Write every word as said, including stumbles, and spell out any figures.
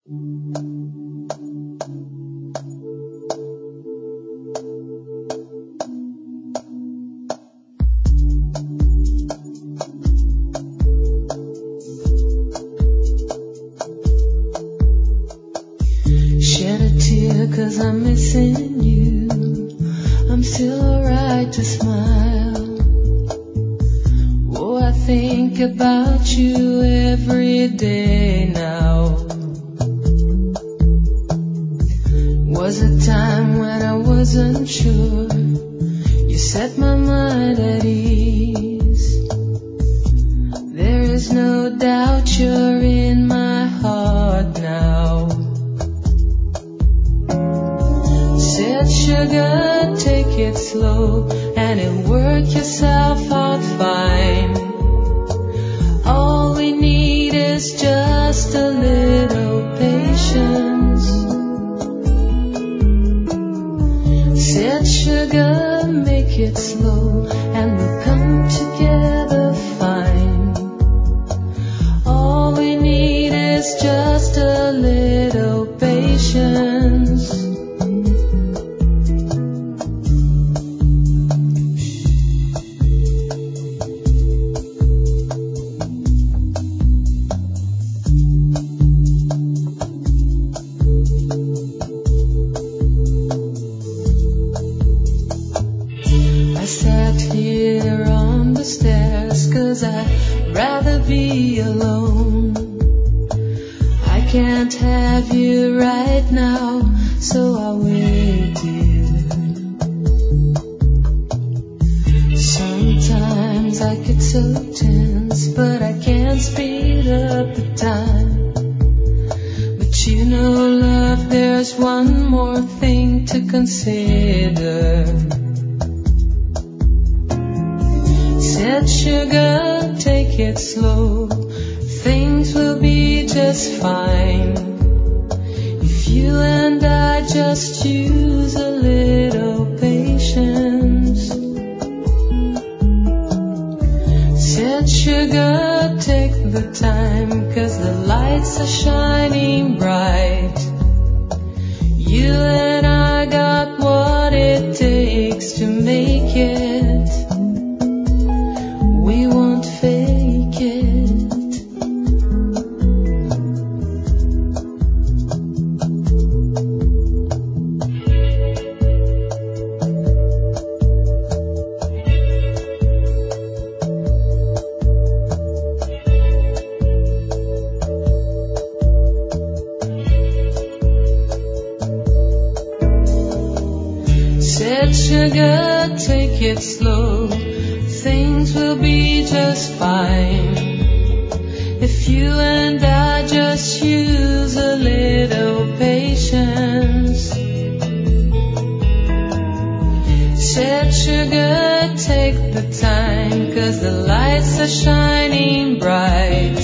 Shed a tear 'cause I'm missing you. I'm still alright to smile. Oh, I think about you every day now. Was a time when I wasn't sure. You set my mind at ease. There is no doubt you're in my heart now. Said sugar, take it slow and it'll work yourself out fine. All we need is just a little patience. Said sugar, make it slow and we'll come together fine. All we need is just a little patience. I sat here on the stairs 'cause I'd rather be alone. I can't have you right now, so I'll wait here. Sometimes I get so tense, but I can't speed up the time. But you know, love, there's one more thing to consider. Said sugar, take it slow. Things will be just fine. If you and I just use a little patience. Said sugar, take the time 'cause the lights are shining bright. You and I got what it takes to make it. We won't fake it. Said sugar, take it slow. Things will be just fine. If you and I just use a little patience. Said sugar, take the time 'cause the lights are shining bright.